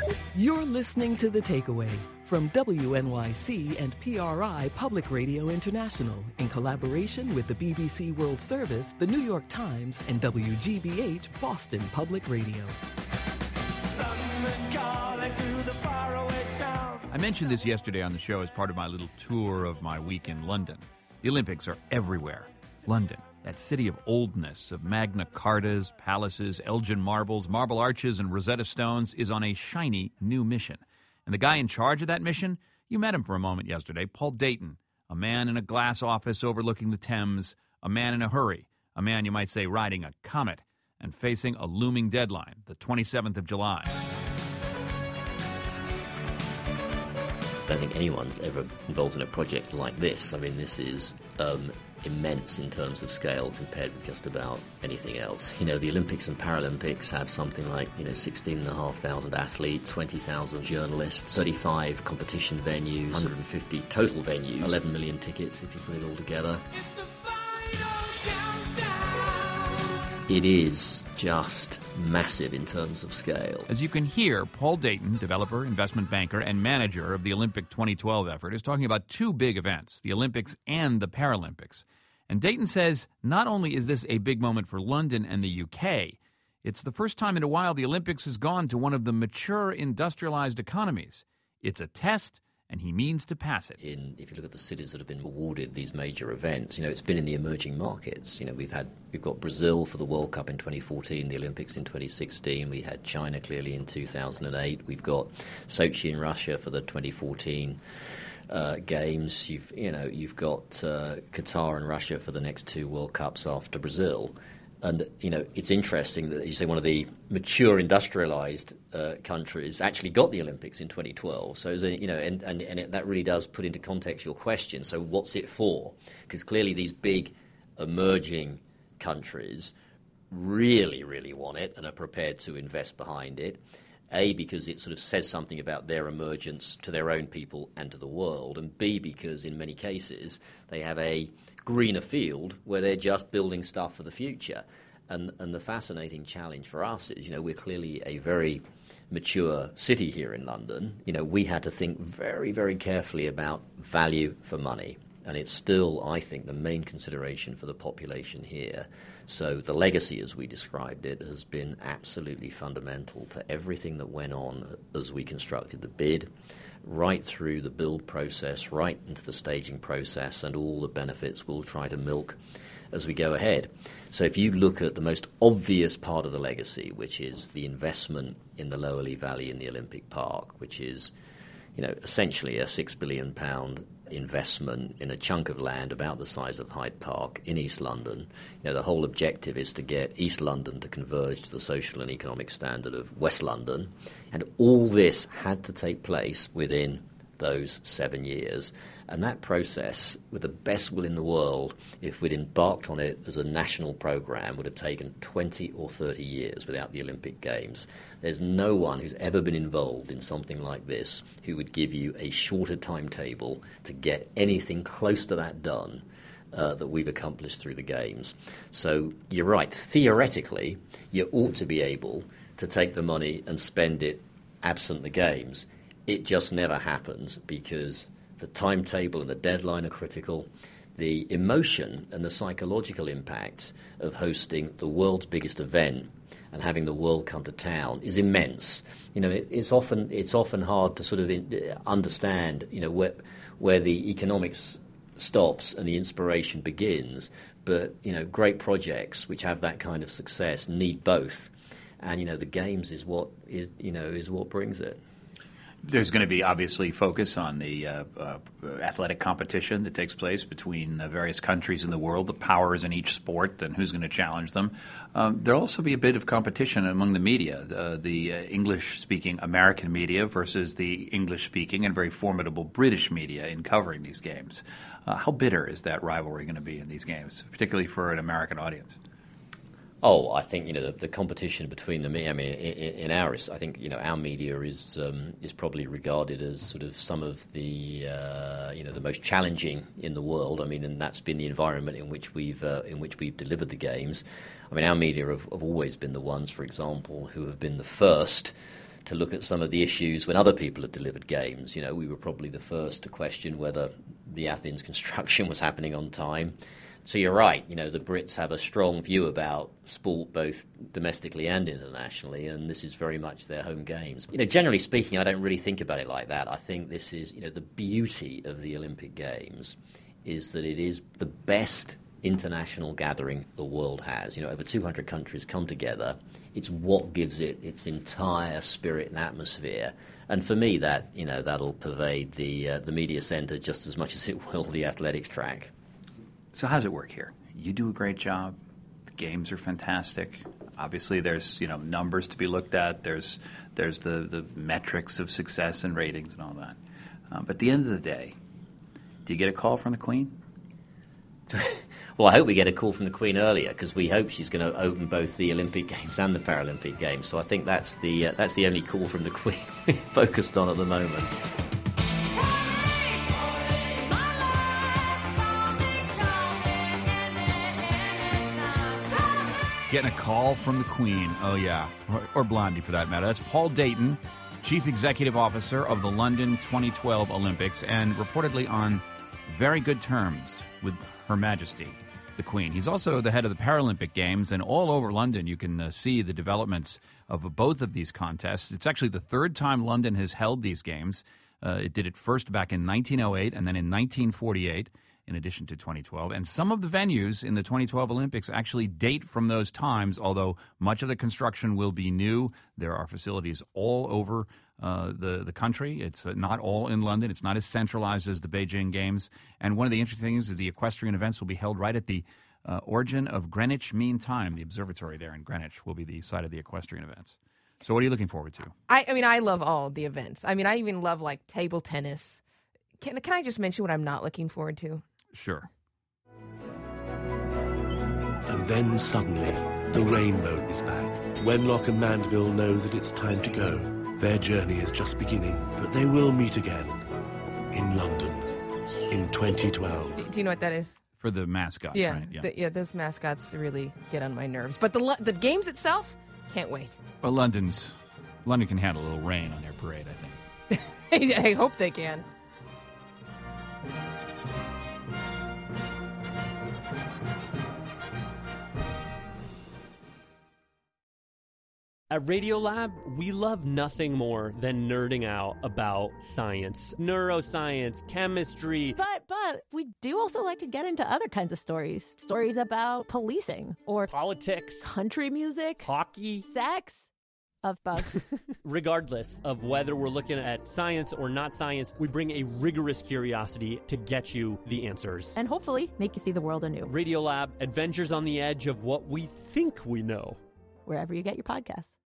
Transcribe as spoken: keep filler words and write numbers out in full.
You're listening to The Takeaway from W N Y C and P R I Public Radio International in collaboration with the B B C World Service, the New York Times, and W G B H Boston Public Radio. I mentioned this yesterday on the show as part of my little tour of my week in London. The Olympics are everywhere. London, that city of oldness, of Magna Cartas, palaces, Elgin marbles, marble arches, and Rosetta Stones, is on a shiny new mission. And the guy in charge of that mission, you met him for a moment yesterday, Paul Dayton, a man in a glass office overlooking the Thames, a man in a hurry, a man, you might say, riding a comet, and facing a looming deadline, the twenty-seventh of July. I don't think anyone's ever involved in a project like this. I mean, this is um, immense in terms of scale compared with just about anything else. You know, the Olympics and Paralympics have something like, you know, sixteen and a half thousand athletes, twenty thousand journalists, thirty-five competition venues, one hundred fifty total venues, eleven million tickets if you put it all together. It's the final countdown. It is just massive in terms of scale. As you can hear, Paul Dayton, developer, investment banker, and manager of the Olympic twenty twelve effort, is talking about two big events, the Olympics and the Paralympics. And Dayton says not only is this a big moment for London and the U K, it's the first time in a while the Olympics has gone to one of the mature industrialized economies. It's a test, and he means to pass it. In, if you look at the cities that have been awarded these major events, you know, it's been in the emerging markets. You know, we've had we've got Brazil for the World Cup in twenty fourteen, the Olympics in twenty sixteen. We had China clearly in two thousand eight. We've got Sochi in Russia for the twenty fourteen uh, games. You've you know you've got uh, Qatar and Russia for the next two World Cups after Brazil. And, you know, it's interesting that you say one of the mature industrialized uh, countries actually got the Olympics in twenty twelve. So, you know, and, and, and it, that really does put into context your question. So what's it for? Because clearly these big emerging countries really, really want it and are prepared to invest behind it. A, because it sort of says something about their emergence to their own people and to the world. And B, because in many cases they have a greener field where they're just building stuff for the future. And and the fascinating challenge for us is, you know, we're clearly a very mature city here in London. You know, we had to think very, very carefully about value for money. And it's still, I think, the main consideration for the population here. So the legacy, as we described it, has been absolutely fundamental to everything that went on as we constructed the bid, right through the build process, right into the staging process, and all the benefits we'll try to milk as we go ahead. So if you look at the most obvious part of the legacy, which is the investment in the Lower Lee Valley in the Olympic Park, which is, you know, essentially a six billion pound investment in a chunk of land about the size of Hyde Park in East London. You know, the whole objective is to get East London to converge to the social and economic standard of West London. And all this had to take place within those seven years. And that process, with the best will in the world, if we'd embarked on it as a national programme, would have taken twenty or thirty years without the Olympic Games. There's no one who's ever been involved in something like this who would give you a shorter timetable to get anything close to that done uh, that we've accomplished through the Games. So you're right, theoretically, you ought to be able to take the money and spend it absent the Games. It just never happens because the timetable and the deadline are critical. The emotion and the psychological impact of hosting the world's biggest event and having the world come to town is immense. You know, it, it's often it's often hard to sort of in, understand, you know, where where the economics stops and the inspiration begins. But, you know, great projects which have that kind of success need both. And, you know, the Games is what is you know is what brings it. There's going to be obviously focus on the uh, uh, athletic competition that takes place between uh, various countries in the world, the powers in each sport, and who's going to challenge them. Um, there'll also be a bit of competition among the media, uh, the uh, English-speaking American media versus the English-speaking and very formidable British media in covering these games. Uh, how bitter is that rivalry going to be in these games, particularly for an American audience? Oh, I think, you know, the, the competition between the media, I mean, in, in ours, I think, you know, our media is um, is probably regarded as sort of some of the, uh, you know, the most challenging in the world. I mean, and that's been the environment in which we've uh, in which we've delivered the Games. I mean, our media have, have always been the ones, for example, who have been the first to look at some of the issues when other people had delivered games. You know, we were probably the first to question whether the Athens construction was happening on time. So you're right, you know, the Brits have a strong view about sport both domestically and internationally, and this is very much their home games. You know, generally speaking, I don't really think about it like that. I think this is, you know, the beauty of the Olympic Games is that it is the best international gathering the world has. You know, over two hundred countries come together. It's what gives it its entire spirit and atmosphere. And for me, that, you know, that'll pervade the uh, the media centre just as much as it will the athletics track. So how does it work here? You do a great job. The games are fantastic. Obviously, there's, you know, numbers to be looked at. There's there's the, the metrics of success and ratings and all that. Um, but at the end of the day, do you get a call from the Queen? Well, I hope we get a call from the Queen earlier, because we hope she's going to open both the Olympic Games and the Paralympic Games. So I think that's the uh, that's the only call from the Queen we're focused on at the moment. Getting a call from the Queen. Oh, yeah. Or, or Blondie, for that matter. That's Paul Dayton, Chief Executive Officer of the London twenty twelve Olympics, and reportedly on very good terms with Her Majesty, the Queen. He's also the head of the Paralympic Games, and all over London you can uh, see the developments of both of these contests. It's actually the third time London has held these games. Uh, it did it first back in nineteen oh eight and then in nineteen forty-eight. In addition to twenty twelve. And some of the venues in the twenty twelve Olympics actually date from those times, although much of the construction will be new. There are facilities all over uh, the, the country. It's uh, not all in London. It's not as centralized as the Beijing Games. And one of the interesting things is the equestrian events will be held right at the uh, origin of Greenwich Mean Time. The observatory there in Greenwich will be the site of the equestrian events. So what are you looking forward to? I, I mean, I love all the events. I mean, I even love, like, table tennis. Can, can I just mention what I'm not looking forward to? Sure. And then suddenly, the rainbow is back. Wenlock and Mandeville know that it's time to go. Their journey is just beginning, but they will meet again in London in twenty twelve. Do you know what that is? For the mascots, yeah, right? Yeah. The, yeah, those mascots really get on my nerves. But the the games itself, can't wait. Well, London's London can handle a little rain on their parade, I think. I hope they can. At Radiolab, we love nothing more than nerding out about science, neuroscience, chemistry. But, but, we do also like to get into other kinds of stories. Stories about policing or politics, country music, hockey, sex, of bugs. Regardless of whether we're looking at science or not science, we bring a rigorous curiosity to get you the answers. And hopefully make you see the world anew. Radiolab, adventures on the edge of what we think we know. Wherever you get your podcasts.